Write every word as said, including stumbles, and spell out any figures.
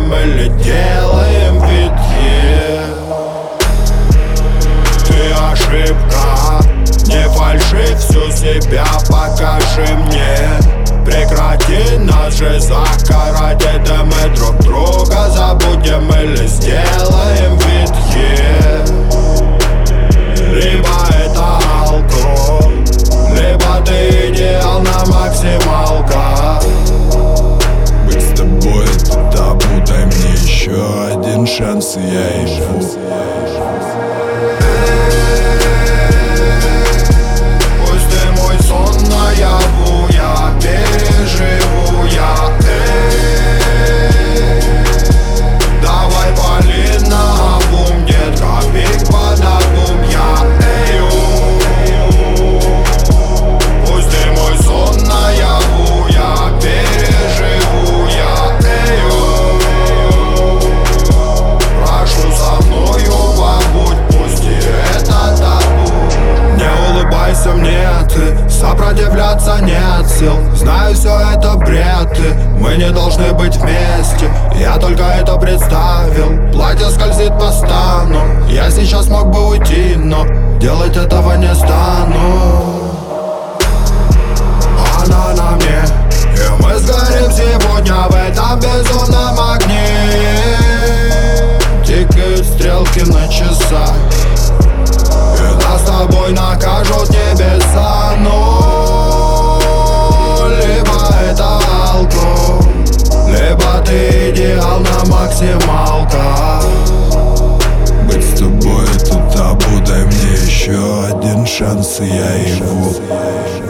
забудем или делаем вид, yeah. Ты ошибка, не фальши, всю себя покажи мне. Прекрати нас же закарать, это мы друг друга забудем или сделаем вид, yeah. Либо это алкоголь, либо ты идеал на максималках. Быть с тобой это табу, дай мне еще один шанс, и я его. Пусть ты мой сон наяву, я переживу, я эй. Давай пали на обум, детка, пик под обум, я эй. Пусть ты мой сон наяву, я переживу, я эй. Прошу со мною побудь, пусть и это табу. Не улыбайся мне ты, сопротивляться нет сил. Знаю, все это бред, ты, мы не должны быть вместе. Я только это представил, платье скользит по стану. Я сейчас мог бы уйти, но делать этого не стану. Она на мне, и мы сгорим сегодня в этом безумном огне. Тикают стрелки на часах, и нас с тобой накажут небеса. Но либо это алкоголь, либо ты идеал на максималках. Быть с тобой это табу, дай мне еще один шанс, и я его.